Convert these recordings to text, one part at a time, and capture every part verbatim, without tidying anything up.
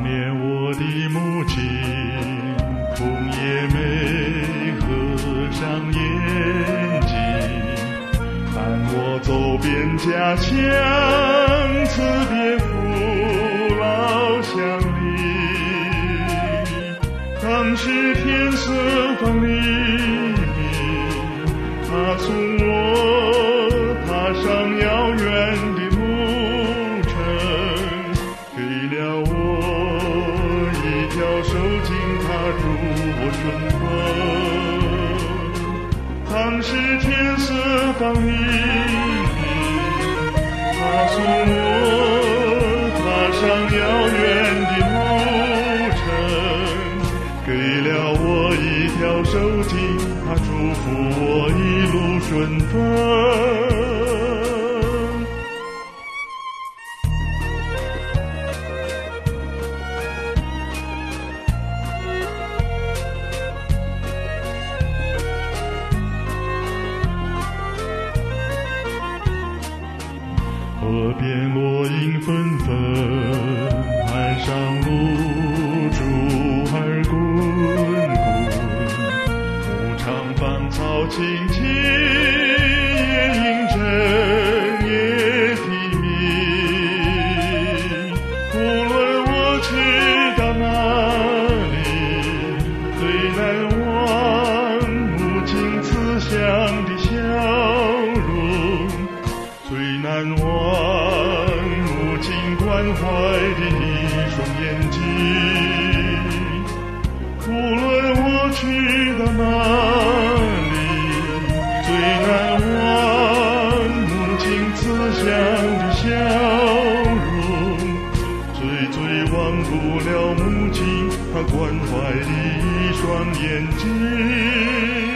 年我的母亲红叶眉，合上眼睛，伴我走遍家乡，辞别父老乡邻。当时天色放黎明，他送我踏上遥远的路程，给了我一条手巾，他祝我顺风。当时天色放黎明，他送我踏上遥远的路程，给了我一条手巾，他祝福我一路顺风。河边落英纷纷，岸上露珠儿滚滚，牧场芳草青青，夜莺整夜啼鸣。无论我去到哪里，最难忘母亲慈祥的笑容，最难忘母亲关怀的一双眼睛。无论我去到哪里，最难忘母亲慈祥的笑容，最最忘不了母亲她关怀的一双眼睛。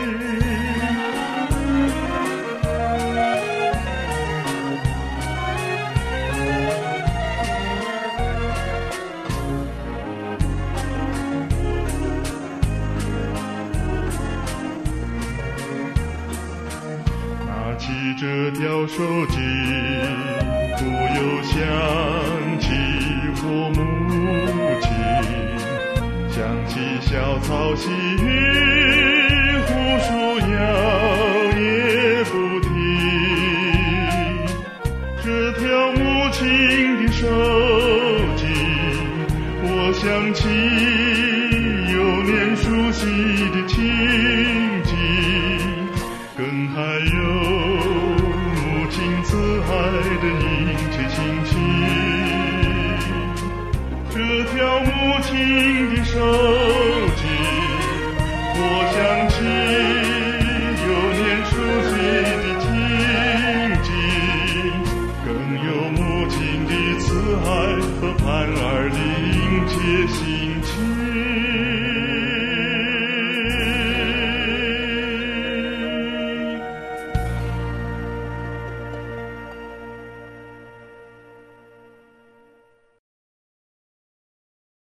起这条手机，不由想起我母亲，想起小草细雨，胡树摇也不停。这条母亲的手机，我想起